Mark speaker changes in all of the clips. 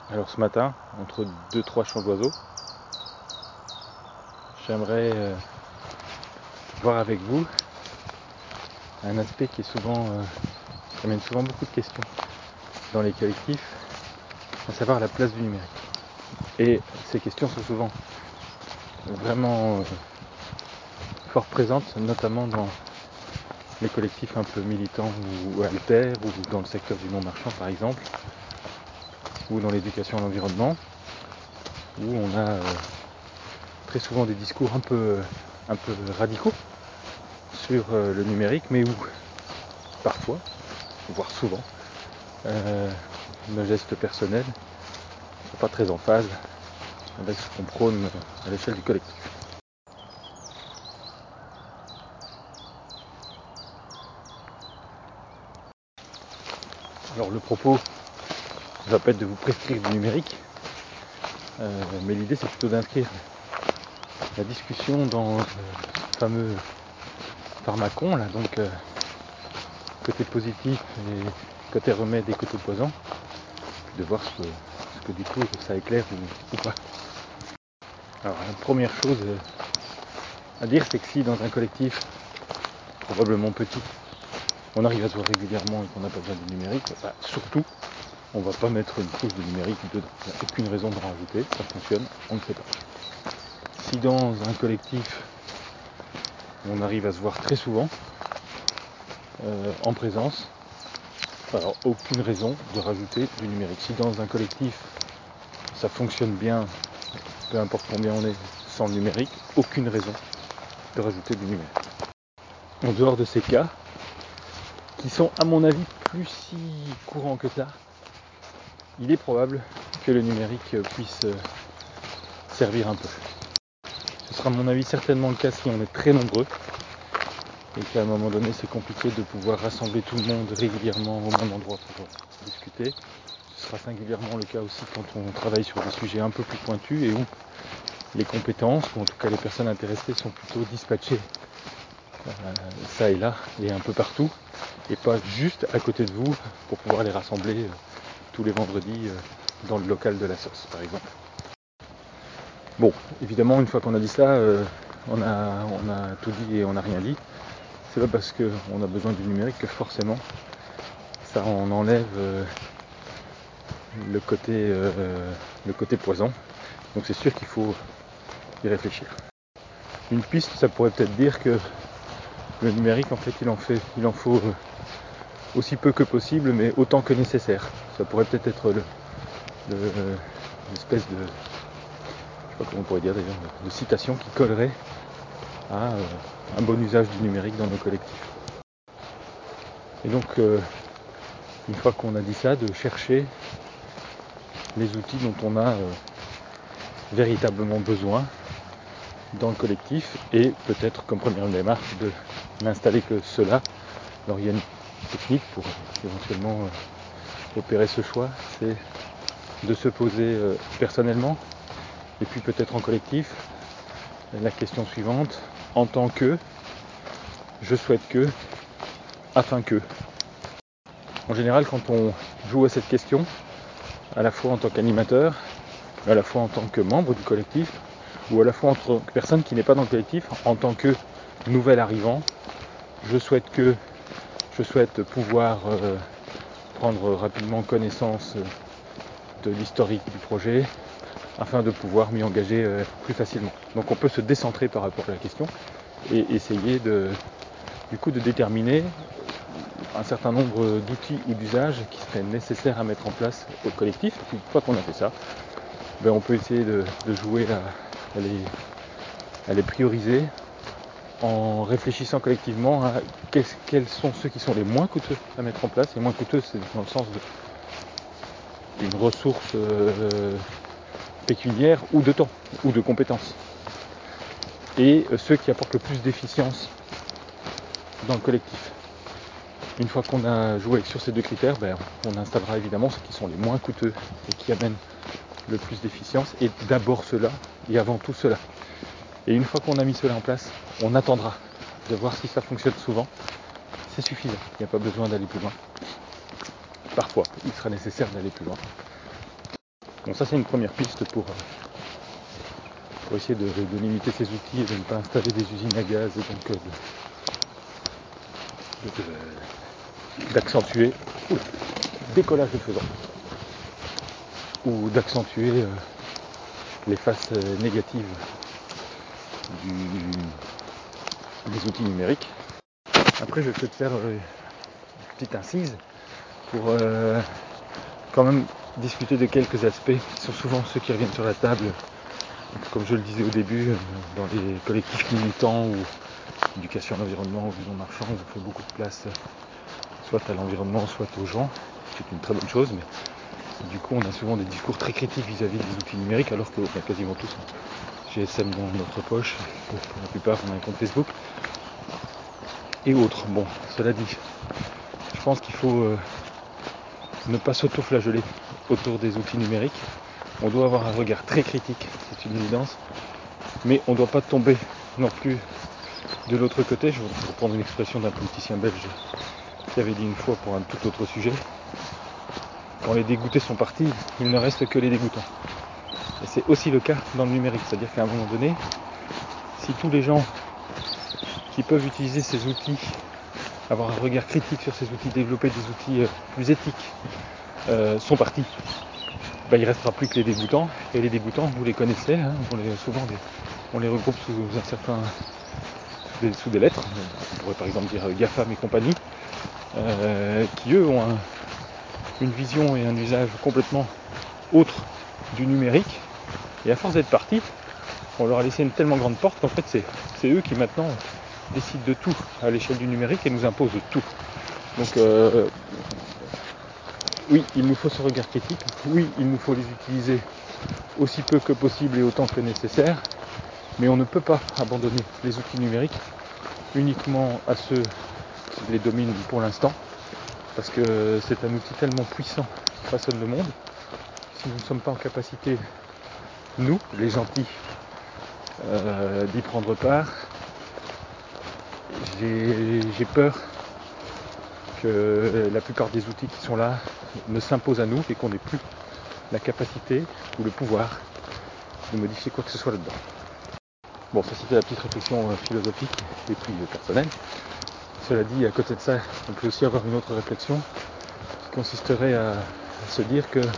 Speaker 1: Alors ce matin, entre 2-3 chants d'oiseaux, j'aimerais voir avec vous un aspect qui est souvent, amène souvent beaucoup de questions dans les collectifs, à savoir la place du numérique. Et ces questions sont souvent vraiment fort présentes, notamment dans les collectifs un peu militants ou alters, ou dans le secteur du non-marchand par exemple, ou dans l'éducation à l'environnement, où on a très souvent des discours un peu radicaux sur le numérique, mais où parfois, voire souvent, nos gestes personnels ne sont pas très en phase avec ce qu'on prône à l'échelle du collectif. Alors le propos ne va pas être de vous prescrire du numérique, mais l'idée c'est plutôt d'inscrire la discussion dans ce fameux pharmacon là, donc côté positif et côté remède et côté poison, de voir ce que du coup ça éclaire ou pas. Alors la première chose à dire, c'est que si dans un collectif probablement petit, on arrive à se voir régulièrement et qu'on n'a pas besoin du numérique, surtout on va pas mettre une couche de numérique dedans. Il n'y a aucune raison d'en rajouter, ça fonctionne, on ne sait pas. Si dans un collectif on arrive à se voir très souvent en présence, alors aucune raison de rajouter du numérique. Si dans un collectif ça fonctionne bien, peu importe combien on est sans le numérique, aucune raison de rajouter du numérique. En dehors de ces cas, qui sont à mon avis plus si courants que ça, il est probable que le numérique puisse servir un peu. Ce sera à mon avis certainement le cas si on est très nombreux et qu'à un moment donné c'est compliqué de pouvoir rassembler tout le monde régulièrement au même endroit pour discuter. Ce sera singulièrement le cas aussi quand on travaille sur des sujets un peu plus pointus et où les compétences, ou en tout cas les personnes intéressées, sont plutôt dispatchées ça et là et un peu partout, et pas juste à côté de vous pour pouvoir les rassembler tous les vendredis dans le local de la sauce par exemple. Bon, évidemment une fois qu'on a dit ça, on a tout dit et on n'a rien dit. C'est pas parce qu'on a besoin du numérique que forcément ça en enlève le côté poison. Donc c'est sûr qu'il faut y réfléchir. Une piste, ça pourrait peut-être dire que le numérique, en fait, il en faut aussi peu que possible, mais autant que nécessaire. Ça pourrait peut-être être l'espèce de, je sais pas comment on pourrait dire d'ailleurs, de citation qui collerait à un bon usage du numérique dans nos collectifs. Et donc, une fois qu'on a dit ça, de chercher les outils dont on a véritablement besoin dans le collectif, et peut-être comme première démarche de n'installer que cela. Alors il y a une technique pour éventuellement opérer ce choix, c'est de se poser personnellement et puis peut-être en collectif la question suivante: en tant que, je souhaite que, afin que. En général, quand on joue à cette question, à la fois en tant qu'animateur, à la fois en tant que membre du collectif, ou à la fois en tant que personne qui n'est pas dans le collectif, en tant que nouvel arrivant, je souhaite pouvoir prendre rapidement connaissance de l'historique du projet afin de pouvoir m'y engager plus facilement. Donc on peut se décentrer par rapport à la question et essayer de déterminer un certain nombre d'outils ou d'usages qui seraient nécessaires à mettre en place au collectif. Et puis une fois qu'on a fait ça, on peut essayer de jouer à les prioriser en réfléchissant collectivement à quels sont ceux qui sont les moins coûteux à mettre en place. Et moins coûteux, c'est dans le sens d'une ressource pécuniaire ou de temps ou de compétences. Et ceux qui apportent le plus d'efficience dans le collectif. Une fois qu'on a joué sur ces deux critères, on installera évidemment ceux qui sont les moins coûteux et qui amènent le plus d'efficience, et d'abord cela et avant tout cela. Et une fois qu'on a mis cela en place, on attendra de voir si ça fonctionne souvent. C'est suffisant, il n'y a pas besoin d'aller plus loin. Parfois, il sera nécessaire d'aller plus loin. Bon, ça c'est une première piste pour essayer de limiter ces outils et de ne pas installer des usines à gaz et donc d'accentuer décollage de faisant ou d'accentuer les faces négatives des outils numériques. Après je vais peut-être faire une petite incise pour quand même discuter de quelques aspects qui sont souvent ceux qui reviennent sur la table. Comme je le disais au début, dans les collectifs militants ou éducation à l'environnement ou vision marchande, on fait beaucoup de place soit à l'environnement, soit aux gens. C'est une très bonne chose, mais du coup on a souvent des discours très critiques vis-à-vis des outils numériques, alors qu'on a quasiment tous un GSM dans notre poche, pour la plupart on a un compte Facebook et autres. Bon, cela dit, je pense qu'il faut ne pas s'auto-flageller autour des outils numériques. On doit avoir un regard très critique, c'est une évidence, mais on ne doit pas tomber non plus de l'autre côté. Je vais reprendre une expression d'un politicien belge qui avait dit une fois pour un tout autre sujet: quand les dégoûtés sont partis, il ne reste que les dégoûtants. Et c'est aussi le cas dans le numérique, c'est-à-dire qu'à un moment donné, si tous les gens qui peuvent utiliser ces outils, avoir un regard critique sur ces outils, développer des outils plus éthiques, sont partis, il ne restera plus que les dégoûtants. Et les dégoûtants, vous les connaissez, hein, on les regroupe sous des lettres. On pourrait par exemple dire GAFAM et compagnie, qui eux ont une vision et un usage complètement autre du numérique. Et à force d'être partis, on leur a laissé une tellement grande porte qu'en fait c'est eux qui maintenant décident de tout à l'échelle du numérique et nous imposent de tout. Donc oui, il nous faut ce regard critique, oui, il nous faut les utiliser aussi peu que possible et autant que nécessaire, mais on ne peut pas abandonner les outils numériques uniquement à ceux qui les dominent pour l'instant, parce que c'est un outil tellement puissant qui façonne le monde. Si nous ne sommes pas en capacité, nous, les gentils, d'y prendre part, j'ai peur que la plupart des outils qui sont là ne s'imposent à nous et qu'on n'ait plus la capacité ou le pouvoir de modifier quoi que ce soit là-dedans. Bon, ça c'était la petite réflexion philosophique et puis personnelle. Cela dit, à côté de ça, on peut aussi avoir une autre réflexion qui consisterait à se dire que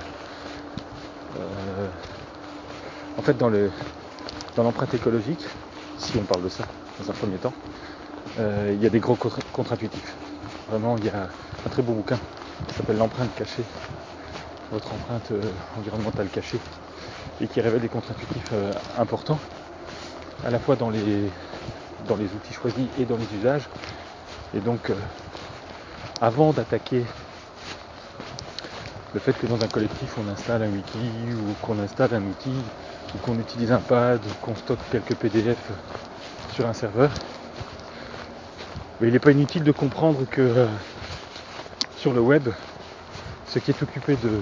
Speaker 1: en fait dans l'empreinte écologique, si on parle de ça dans un premier temps, il y a des gros contre-intuitifs. Vraiment, il y a un très beau bouquin qui s'appelle L'empreinte cachée, votre empreinte environnementale cachée, et qui révèle des contre-intuitifs importants, à la fois dans les outils choisis et dans les usages. Et donc, avant d'attaquer le fait que dans un collectif on installe un wiki, ou qu'on installe un outil, ou qu'on utilise un pad, ou qu'on stocke quelques PDF sur un serveur, mais il n'est pas inutile de comprendre que sur le web, ce qui est occupé de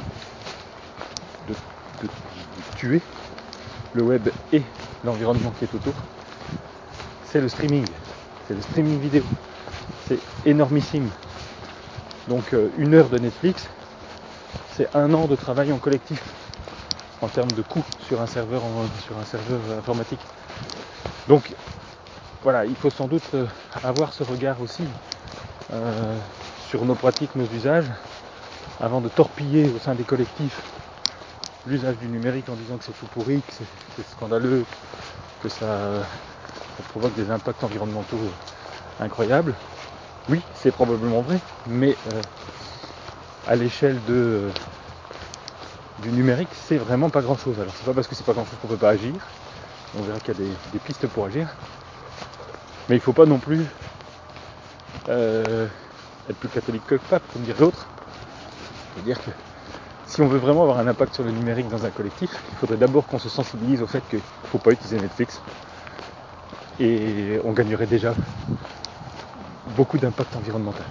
Speaker 1: tuer le web et l'environnement qui est autour, c'est le streaming. C'est le streaming vidéo. C'est énormissime. Donc 1 heure de Netflix, c'est 1 an de travail en collectif en termes de coûts sur un serveur informatique. Donc voilà, il faut sans doute avoir ce regard aussi sur nos pratiques, nos usages, avant de torpiller au sein des collectifs l'usage du numérique en disant que c'est tout pourri, que c'est scandaleux, que ça provoque des impacts environnementaux incroyables. Oui, c'est probablement vrai, mais à l'échelle du numérique, c'est vraiment pas grand chose. Alors c'est pas parce que c'est pas grand chose qu'on peut pas agir, on verra qu'il y a des pistes pour agir, mais il faut pas non plus être plus catholique que le pape, comme dirait l'autre. C'est-à-dire que si on veut vraiment avoir un impact sur le numérique dans un collectif, il faudrait d'abord qu'on se sensibilise au fait qu'il ne faut pas utiliser Netflix, et on gagnerait déjà beaucoup d'impact environnemental.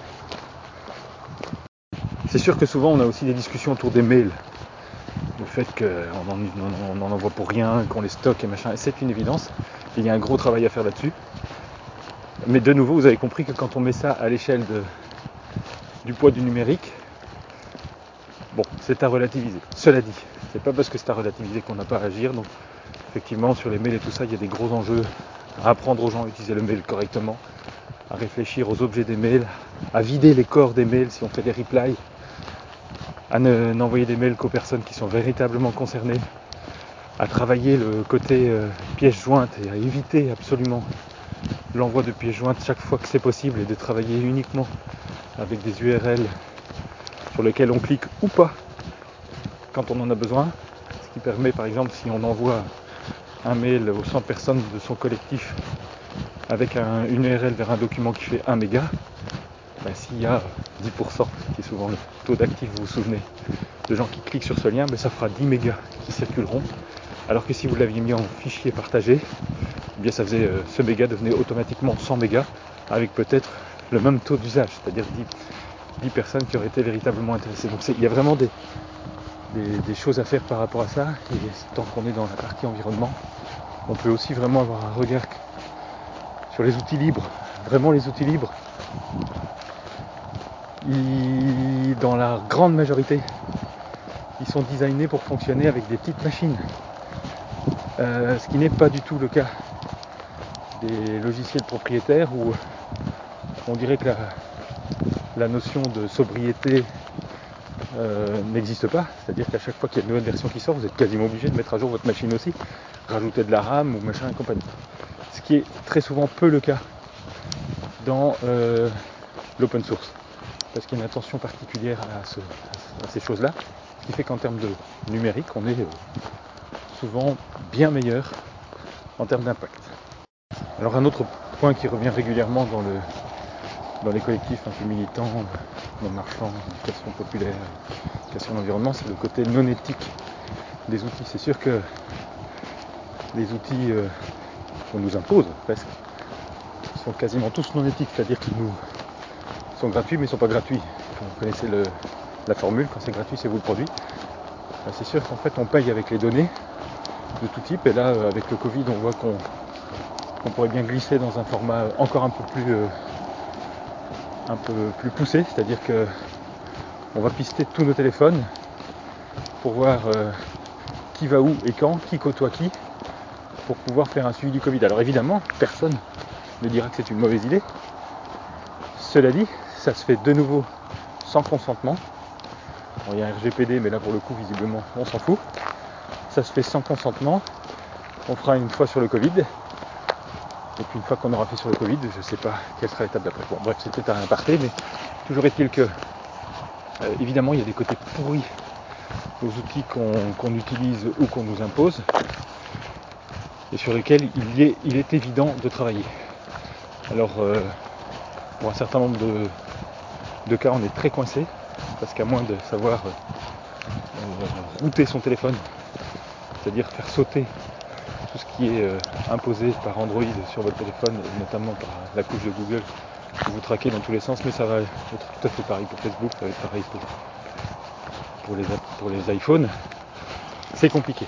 Speaker 1: C'est sûr que souvent on a aussi des discussions autour des mails, le fait qu'on en envoie pour rien, qu'on les stocke et machin, et c'est une évidence, il y a un gros travail à faire là-dessus. Mais de nouveau, vous avez compris que quand on met ça à l'échelle du poids du numérique, Bon, c'est à relativiser. Cela dit, c'est pas parce que c'est à relativiser qu'on n'a pas à agir. Donc effectivement, sur les mails et tout ça, il y a des gros enjeux à apprendre aux gens à utiliser le mail correctement, à réfléchir aux objets des mails, à vider les corps des mails si on fait des replies, à n'envoyer des mails qu'aux personnes qui sont véritablement concernées, à travailler le côté pièce jointe et à éviter absolument l'envoi de pièces jointes chaque fois que c'est possible et de travailler uniquement avec des URL sur lesquelles on clique ou pas quand on en a besoin, ce qui permet par exemple si on envoie un mail aux 100 personnes de son collectif avec une URL vers un document qui fait 1 méga, s'il y a 10%, qui est souvent le taux d'actif, vous vous souvenez, de gens qui cliquent sur ce lien, ça fera 10 mégas qui circuleront, alors que si vous l'aviez mis en fichier partagé, ça faisait, ce méga devenait automatiquement 100 mégas, avec peut-être le même taux d'usage, c'est-à-dire 10 personnes qui auraient été véritablement intéressées. Donc il y a vraiment des choses à faire par rapport à ça, et tant qu'on est dans la partie environnement, on peut aussi vraiment avoir un regard sur les outils libres. Vraiment les outils libres, dans la grande majorité, ils sont designés pour fonctionner avec des petites machines. Ce qui n'est pas du tout le cas des logiciels propriétaires où on dirait que la notion de sobriété n'existe pas. C'est-à-dire qu'à chaque fois qu'il y a une nouvelle version qui sort, vous êtes quasiment obligé de mettre à jour votre machine aussi, rajouter de la RAM ou machin et compagnie. Ce qui est très souvent peu le cas dans l'open source, parce qu'il y a une attention particulière à ces choses-là, ce qui fait qu'en termes de numérique, on est souvent bien meilleur en termes d'impact. Alors un autre point qui revient régulièrement dans les collectifs un peu militants, non marchands, éducation populaire, éducation de l'environnement, c'est le côté non éthique des outils. C'est sûr que les outils qu'on nous impose presque sont quasiment tous non éthiques, c'est-à-dire qu'ils nous sont gratuits mais ils ne sont pas gratuits. Vous connaissez la formule, quand c'est gratuit c'est vous le produit. C'est sûr qu'en fait on paye avec les données de tout type, et là avec le Covid on voit qu'on pourrait bien glisser dans un format encore un peu plus poussé, c'est-à-dire que on va pister tous nos téléphones pour voir qui va où et quand, qui côtoie qui, pour pouvoir faire un suivi du Covid. Alors évidemment, personne ne dira que c'est une mauvaise idée. Cela dit, ça se fait de nouveau sans consentement. Bon, il y a un RGPD, mais là pour le coup, visiblement, on s'en fout. Ça se fait sans consentement. On fera une fois sur le Covid. Et puis une fois qu'on aura fait sur le Covid, je ne sais pas quelle sera l'étape d'après. Bon, bref, c'était un aparté, mais toujours est-il que, évidemment, il y a des côtés pourris aux outils qu'on utilise ou qu'on nous impose, et sur lesquels il est évident de travailler. Alors, pour un certain nombre de cas, on est très coincé, parce qu'à moins de savoir router son téléphone, c'est-à-dire faire sauter tout ce qui est imposé par Android sur votre téléphone, et notamment par la couche de Google que vous traquez dans tous les sens, mais ça va être tout à fait pareil pour Facebook, ça va être pareil pour les iPhones. C'est compliqué.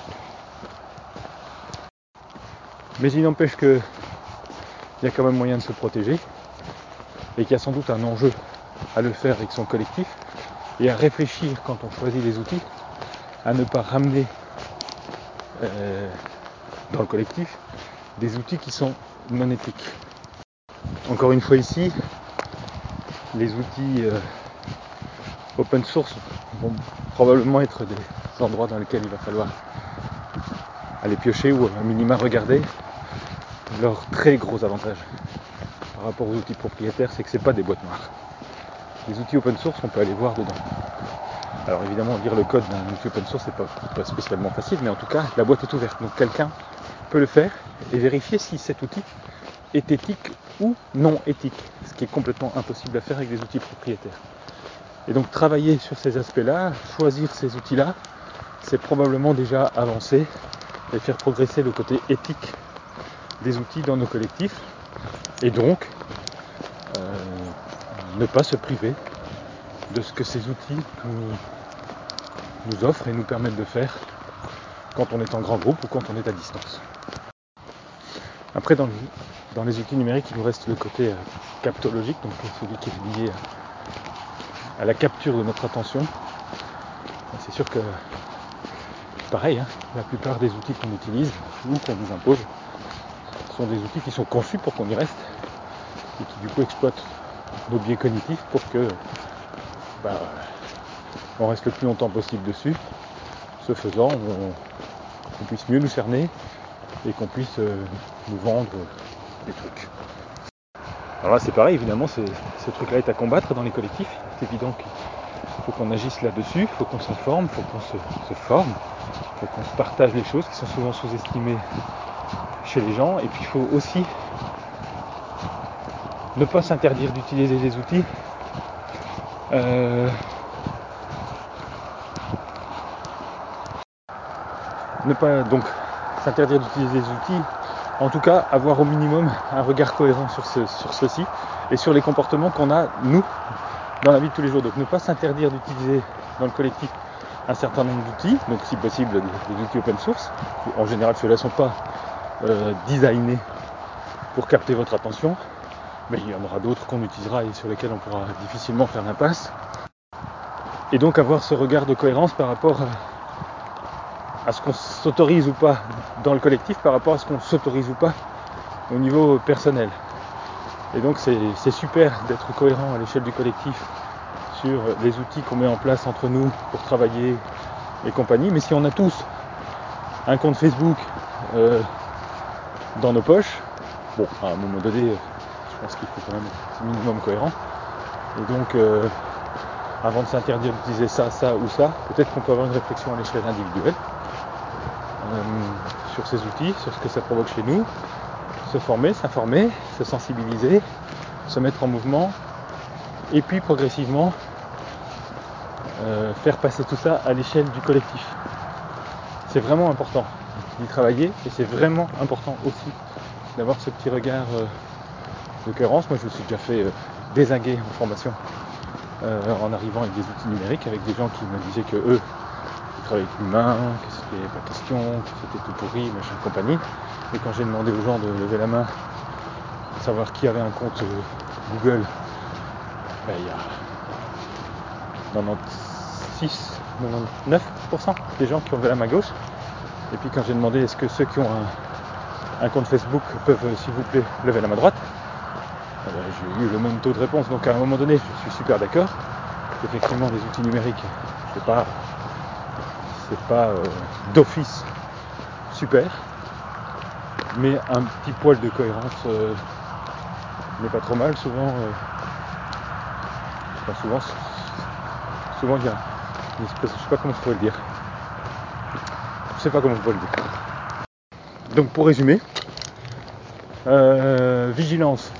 Speaker 1: Mais il n'empêche qu'il y a quand même moyen de se protéger, et qu'il y a sans doute un enjeu à le faire avec son collectif, et à réfléchir quand on choisit les outils, à ne pas ramener dans le collectif des outils qui sont non éthiques. Encore une fois ici, les outils open source vont probablement être des endroits dans lesquels il va falloir aller piocher ou à minima regarder. Leur très gros avantage par rapport aux outils propriétaires, c'est que c'est pas des boîtes noires. Les outils open source, on peut aller voir dedans. Alors évidemment, lire le code d'un outil open source, c'est pas spécialement facile, mais en tout cas, la boîte est ouverte. Donc quelqu'un peut le faire et vérifier si cet outil est éthique ou non éthique, ce qui est complètement impossible à faire avec des outils propriétaires. Et donc travailler sur ces aspects-là, choisir ces outils-là, c'est probablement déjà avancer et faire progresser le côté éthique des outils dans nos collectifs, et donc ne pas se priver de ce que ces outils nous offrent et nous permettent de faire quand on est en grand groupe ou quand on est à distance. Après, dans les outils numériques, il nous reste le côté captologique, donc celui qui est lié à la capture de notre attention. sûr que, pareil, hein, la plupart des outils qu'on utilise ou qu'on nous impose sont des outils qui sont conçus pour qu'on y reste et qui du coup exploitent nos biais cognitifs pour que on reste le plus longtemps possible dessus. Ce faisant, on puisse mieux nous cerner et qu'on puisse nous vendre des trucs. Alors là c'est pareil, évidemment ce truc là est à combattre dans les collectifs. C'est évident qu'il faut qu'on agisse là-dessus, il faut qu'on s'informe, il faut qu'on se forme, il faut qu'on se partage les choses qui sont souvent sous-estimées chez les gens. Et puis il faut aussi ne pas s'interdire d'utiliser des outils ne pas donc s'interdire d'utiliser des outils, en tout cas avoir au minimum un regard cohérent sur ceci et sur les comportements qu'on a nous dans la vie de tous les jours. Donc ne pas s'interdire d'utiliser dans le collectif un certain nombre d'outils, donc si possible des outils open source. En général ceux-là ne sont pas designés pour capter votre attention, mais il y en aura d'autres qu'on utilisera et sur lesquels on pourra difficilement faire l'impasse. Et donc avoir ce regard de cohérence par rapport à ce qu'on s'autorise ou pas dans le collectif, par rapport à ce qu'on s'autorise ou pas au niveau personnel. Et donc c'est super d'être cohérent à l'échelle du collectif sur les outils qu'on met en place entre nous pour travailler et compagnie. Mais si on a tous un compte Facebook dans nos poches, bon, à un moment donné, je pense qu'il faut quand même être un minimum cohérent. Et donc, avant de s'interdire d'utiliser ça ou ça, peut-être qu'on peut avoir une réflexion à l'échelle individuelle sur ces outils, sur ce que ça provoque chez nous, se former, s'informer, se sensibiliser, se mettre en mouvement, et puis progressivement faire passer tout ça à l'échelle du collectif. C'est vraiment important d'y travailler, et c'est vraiment important aussi d'avoir ce petit regard de cohérence. Moi je me suis déjà fait dézinguer en formation en arrivant avec des outils numériques, avec des gens qui me disaient que eux ils travaillaient avec l'humain, que c'était pas question, que c'était tout pourri, machin compagnie. Et quand j'ai demandé aux gens de lever la main, de savoir qui avait un compte Google, il y a 99% des gens qui ont levé la main gauche. Et puis quand j'ai demandé est-ce que ceux qui ont un compte Facebook peuvent s'il vous plaît lever la main droite, j'ai eu le même taux de réponse. Donc à un moment donné je suis super d'accord. Effectivement les outils numériques c'est pas d'office super, mais un petit poil de cohérence n'est pas trop mal. Souvent il y a une espèce, je sais pas comment je pourrais le dire. Donc pour résumer, vigilance,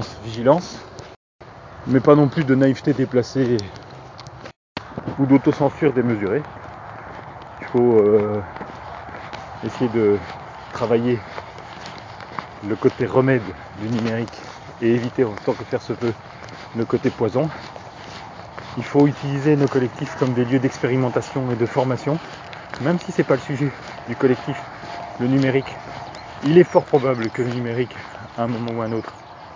Speaker 1: mais pas non plus de naïveté déplacée ou d'autocensure démesurée. Il faut essayer de travailler le côté remède du numérique et éviter autant que faire se peut le côté poison. Il faut utiliser nos collectifs comme des lieux d'expérimentation et de formation, même si c'est pas le sujet du collectif, le numérique. Il est fort probable que le numérique, à un moment ou à un autre,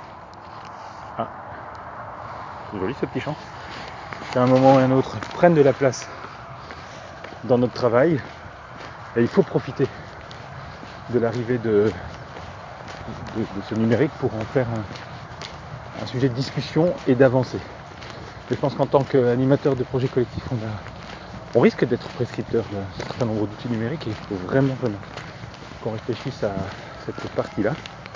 Speaker 1: c'est joli ce petit chant, qu'à un moment ou à un autre prenne de la place dans notre travail, et il faut profiter de l'arrivée de ce numérique pour en faire un sujet de discussion et d'avancée. Et je pense qu'en tant qu'animateur de projets collectifs, on risque d'être prescripteur d'un certain nombre d'outils numériques et il faut vraiment qu'on réfléchisse à cette partie-là.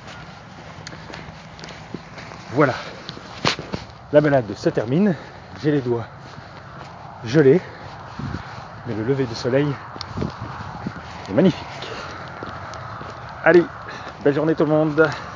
Speaker 1: Voilà, la balade se termine, j'ai les doigts gelés, mais le lever du soleil est magnifique. Allez, belle journée tout le monde.